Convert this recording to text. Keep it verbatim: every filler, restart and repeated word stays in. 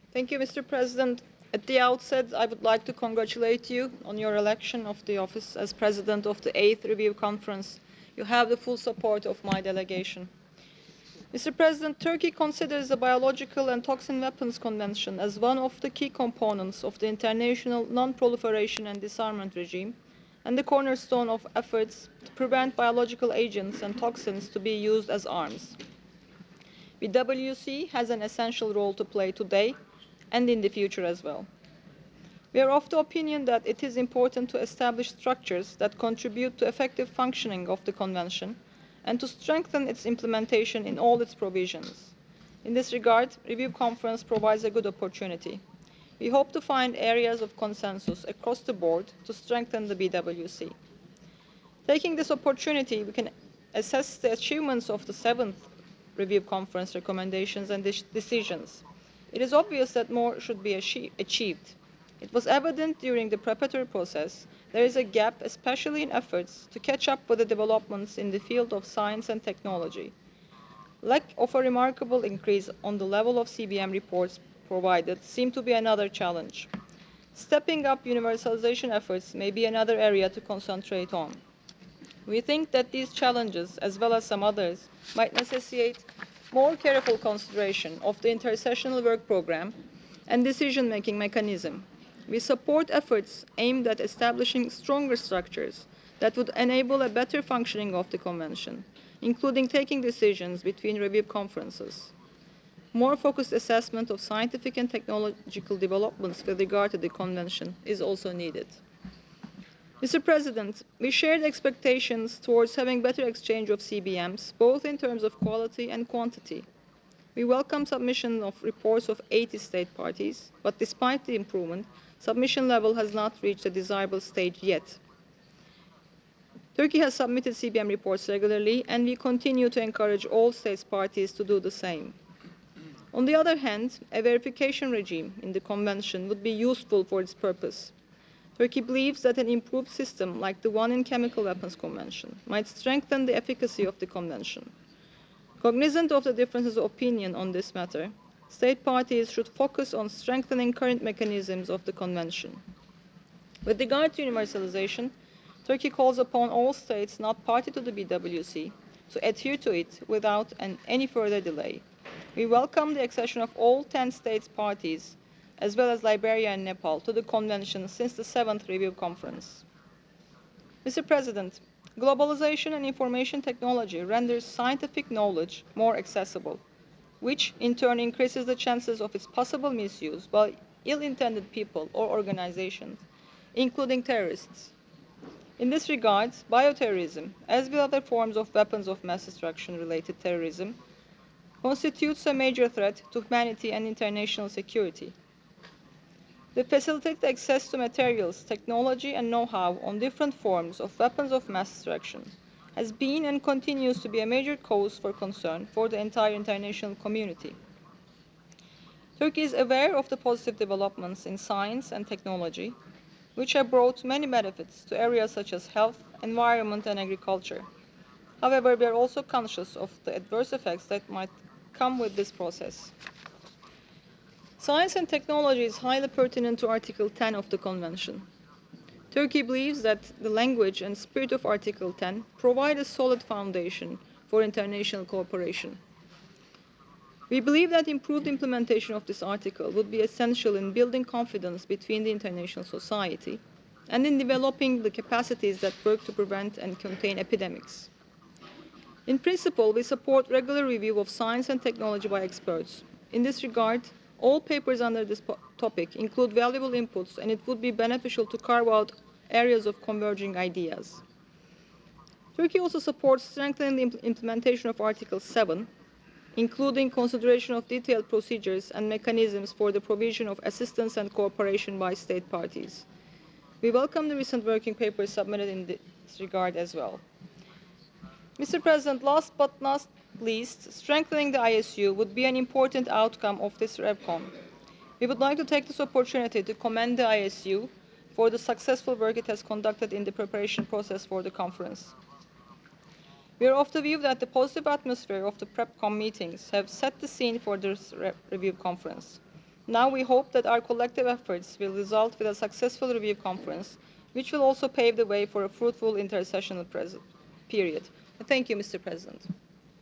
Thank you, Mister President. At the outset, I would like to congratulate you on your election of the office as President of the eighth Review Conference. You have the full support of my delegation. Mister President, Turkey considers the Biological and Toxin Weapons Convention as one of the key components of the international non-proliferation and disarmament regime and the cornerstone of efforts to prevent biological agents and toxins to be used as arms. The W C has an essential role to play today and in the future as well. We are of the opinion that it is important to establish structures that contribute to effective functioning of the Convention and to strengthen its implementation in all its provisions. In this regard, Review Conference provides a good opportunity. We hope to find areas of consensus across the board to strengthen the B W C. Taking this opportunity, we can assess the achievements of the seventh Review Conference recommendations and decisions. It is obvious that more should be achieved. It was evident during the preparatory process there is a gap, especially in efforts to catch up with the developments in the field of science and technology. Lack of a remarkable increase on the level of C B M reports provided seemed to be another challenge. Stepping up universalization efforts may be another area to concentrate on. We think that these challenges, as well as some others, might necessitate more careful consideration of the intersessional work program and decision-making mechanism. We support efforts aimed at establishing stronger structures that would enable a better functioning of the Convention, including taking decisions between review conferences. More focused assessment of scientific and technological developments with regard to the Convention is also needed. Mister President, we share the expectations towards having better exchange of C B Ms, both in terms of quality and quantity. We welcome submission of reports of eighty state parties, but despite the improvement, submission level has not reached a desirable stage yet. Turkey has submitted C B M reports regularly, and we continue to encourage all states parties to do the same. On the other hand, a verification regime in the Convention would be useful for its purpose. Turkey believes that an improved system like the one in Chemical Weapons Convention might strengthen the efficacy of the Convention. Cognizant of the differences of opinion on this matter, state parties should focus on strengthening current mechanisms of the Convention. With regard to universalization, Turkey calls upon all states not party to the B W C to adhere to it without an, any further delay. We welcome the accession of all ten states parties as well as Liberia and Nepal, to the Convention since the seventh Review Conference. Mister President, globalization and information technology renders scientific knowledge more accessible, which in turn increases the chances of its possible misuse by ill-intended people or organizations, including terrorists. In this regard, bioterrorism, as with other forms of weapons of mass destruction-related terrorism, constitutes a major threat to humanity and international security. They facilitate access to materials, technology, and know-how on different forms of weapons of mass destruction, has been and continues to be a major cause for concern for the entire international community. Turkey is aware of the positive developments in science and technology, which have brought many benefits to areas such as health, environment, and agriculture. However, we are also conscious of the adverse effects that might come with this process. Science and technology is highly pertinent to Article ten of the Convention. Turkey believes that the language and spirit of Article ten provide a solid foundation for international cooperation. We believe that improved implementation of this article would be essential in building confidence between the international society and in developing the capacities that work to prevent and contain epidemics. In principle, we support regular review of science and technology by experts. In this regard, all papers under this topic include valuable inputs, and it would be beneficial to carve out areas of converging ideas. Turkey also supports strengthening the impl implementation of Article seven, including consideration of detailed procedures and mechanisms for the provision of assistance and cooperation by state parties. We welcome the recent working papers submitted in this regard as well. Mister President, last but not least, strengthening the I S U would be an important outcome of this RevCon. We would like to take this opportunity to commend the I S U for the successful work it has conducted in the preparation process for the conference. We are of the view that the positive atmosphere of the PrepCon meetings have set the scene for this re review conference. Now we hope that our collective efforts will result with a successful review conference, which will also pave the way for a fruitful intersessional period. Thank you, Mister President.